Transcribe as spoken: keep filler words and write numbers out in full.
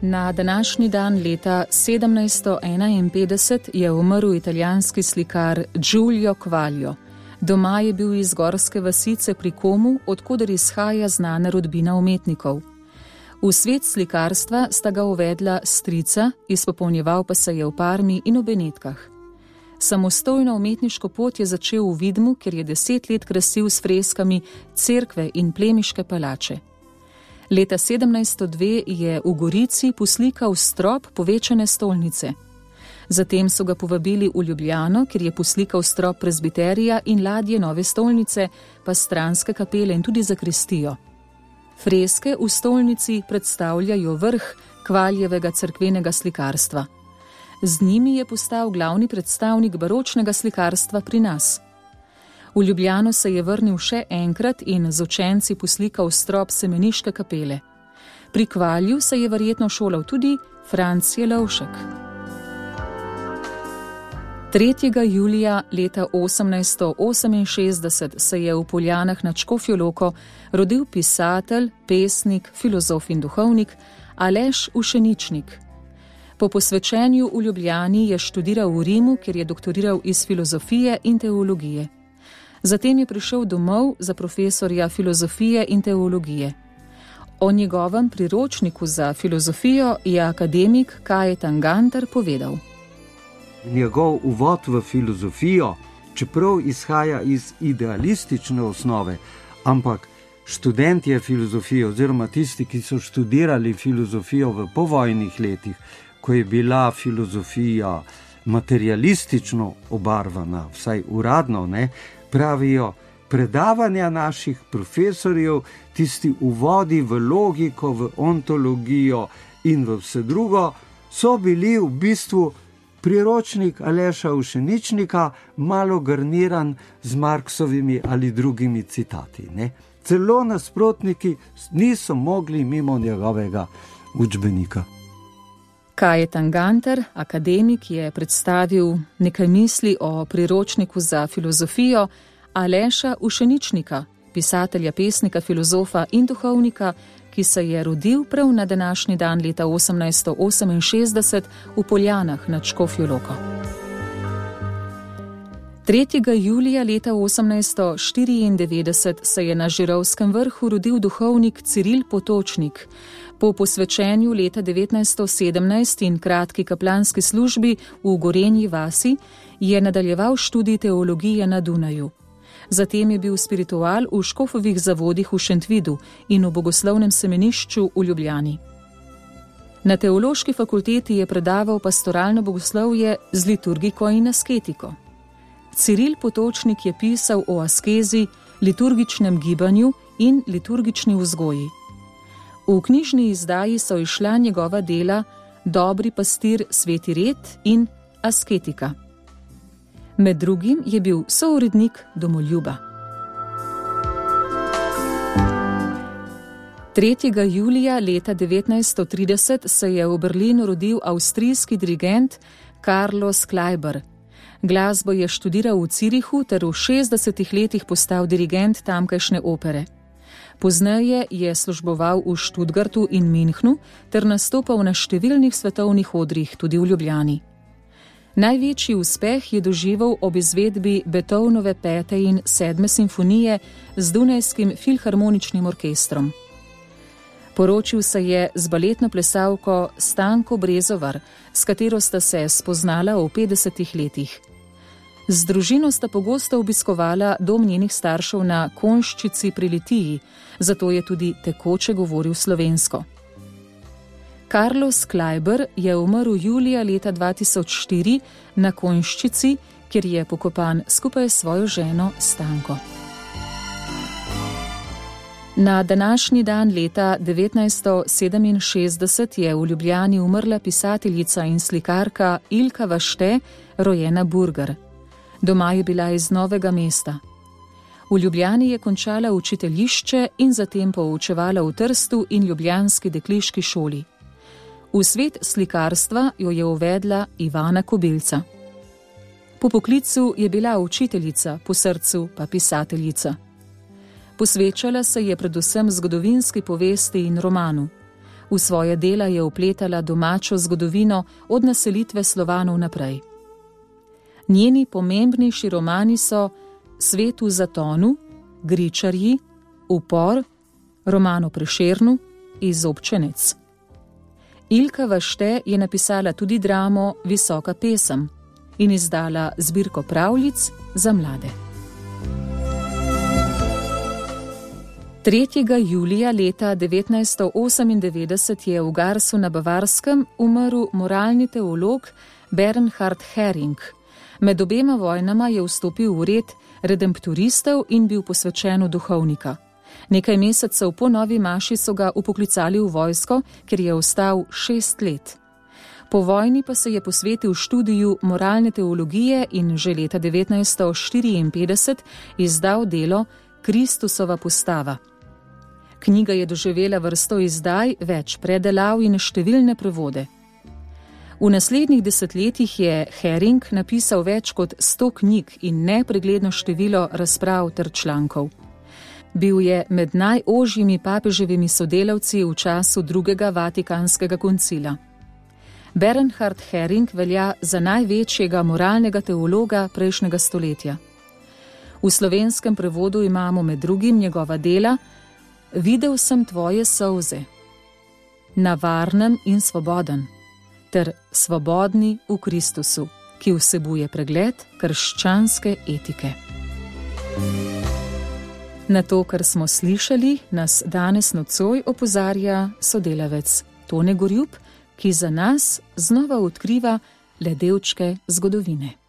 Na današnji dan leta sedemnajststo enainpetdeset je umrl italijanski slikar Giulio Quaglio. Doma je bil iz gorske vasice pri Komu, odkoder izhaja znana rodbina umetnikov. V svet slikarstva sta ga uvedla strica, izpopolnjeval pa se je v Parmi in v Benetkah. Samostojno umetniško pot je začel v Vidmu, kjer je deset let krasil s freskami cerkve in plemiške palače. Leta sedemnajststo dve je v Gorici poslikal strop povečane stolnice. Zatem so ga povabili v Ljubljano, kjer je poslikal strop prezbiterija in ladje nove stolnice, pa stranske kapele in tudi zakristijo. Freske v stolnici predstavljajo vrh Quagljevega cerkvenega slikarstva. Z njimi je postal glavni predstavnik baročnega slikarstva pri nas. V Ljubljano se je vrnil še enkrat in z učenci poslikal strop semeniške kapele. Pri Quaglju se je verjetno šolal tudi Franc Jelovšek. tretjega julija leta osemnajststo oseminšestdeset se je v Poljanah nad Škofjo Loko rodil pisatelj, pesnik, filozof in duhovnik Aleš Ušeničnik. Po posvečenju v Ljubljani je študiral v Rimu, kjer je doktoriral iz filozofije in teologije. Zatem je prišel domov za profesorja filozofije in teologije. O njegovem priročniku za filozofijo je akademik Kajetan Gantar povedal. Njegov uvod v filozofijo, čeprav izhaja iz idealistične osnove, ampak študentje filozofije oziroma tisti, ki so študirali filozofijo v povojnih letih, ko je bila filozofija materialistično obarvana, vsaj uradno, ne, pravijo, predavanja naših profesorjev, tisti uvodi v logiko, v ontologijo in v vse drugo, so bili v bistvu priročnik Aleša Ušeničnika, malo garniran z Marksovimi ali drugimi citati. Ne. Celo nasprotniki niso mogli mimo njegovega učbenika. Kajetan Gantar, akademik, je predstavil nekaj misli o priročniku za filozofijo Aleša Ušeničnika, pisatelja, pesnika, filozofa in duhovnika, ki se je rodil prav na današnji dan leta osemnajststo oseminšestdeset v Poljanah nad Škofjo Loko. tretjega julija leta osemnajststo štiriindevetdeset se je na Žirovskem vrhu rodil duhovnik Ciril Potočnik. Po posvečenju leta devetnajststo sedemnajst in kratki kaplanski službi v Gorenji vasi je nadaljeval študij teologije na Dunaju. Zatem je bil spiritual v Škofovih zavodih v Šentvidu in v bogoslovnem semenišču v Ljubljani. Na teološki fakulteti je predaval pastoralno bogoslovje z liturgiko in asketiko. Ciril Potočnik je pisal o askezi, liturgičnem gibanju in liturgični vzgoji. V knjižni izdaji so izšla njegova dela Dobri pastir, Sveti red in Asketika. Med drugim je bil sourednik Domoljuba. tretjega julija leta devetnajststo trideset se je v Berlinu rodil avstrijski dirigent Carlos Kleiber. Glasbo je študiral v Zürichu ter v šestdesetih letih postal dirigent tamkajšnje opere. Pozneje je služboval v Stuttgartu in Münchnu ter nastopal na številnih svetovnih odrih, tudi v Ljubljani. Največji uspeh je doživel ob izvedbi Beethovenove pete in sedme simfonije z Dunajskim filharmoničnim orkestrom. Poročil se je z baletno plesalko Stanko Brezovar, s katero sta se spoznala v petdesetih letih. Z družino sta pogosto obiskovala dom njenih staršev na Konščici pri Litiji, zato je tudi tekoče govoril slovensko. Carlos Kleiber je umrl julija leta dva tisoč štiri na Konščici, kjer je pokopan skupaj s svojo ženo Stanko. Na današnji dan leta devetnajststo sedeminšestdeset je v Ljubljani umrla pisateljica in slikarka Ilka Vašte, rojena Burger. Doma je bila iz Novega mesta. V Ljubljani je končala učiteljišče in zatem poučevala v Trstu in ljubljanski dekliški šoli. V svet slikarstva jo je uvedla Ivana Kobilca. Po poklicu je bila učiteljica, po srcu pa pisateljica. Posvečala se je predvsem zgodovinski povesti in romanu. V svoje dela je vpletala domačo zgodovino od naselitve Slovanov naprej. Njeni pomembnejši romani so Svet v zatonu, Gričarji, Upor, roman o Prešernu, Izobčenec. Ilka Vašte je napisala tudi dramo Visoka pesem in izdala zbirko pravljic za mlade. tretjega julija leta devetnajststo osemindevetdeset je v Garsu na Bavarskem umrl moralni teolog Bernhard Häring. Med obema vojnama je vstopil v red redemptoristov in bil posvečen v duhovnika. Nekaj mesecev po novi maši so ga upoklicali v vojsko, kjer je ostal šest let. Po vojni pa se je posvetil študiju moralne teologije in že leta devetnajststo štiriinpetdeset izdal delo Kristusova postava. Knjiga je doživela vrsto izdaj, več predelav in številne prevode. V naslednjih desetletjih je Häring napisal več kot sto knjig in nepregledno število razprav ter člankov. Bil je med najožjimi papeževimi sodelavci v času drugega Vatikanskega koncila. Bernhard Häring velja za največjega moralnega teologa prejšnjega stoletja. V slovenskem prevodu imamo med drugim njegova dela Videl sem tvoje solze, Na varnem in svoboden, ter Svobodni v Kristusu, ki vsebuje pregled krščanske etike. Na to, kar smo slišali, nas danes nocoj opozarja sodelavec Tone Gorjup, ki za nas znova odkriva le delčke zgodovine.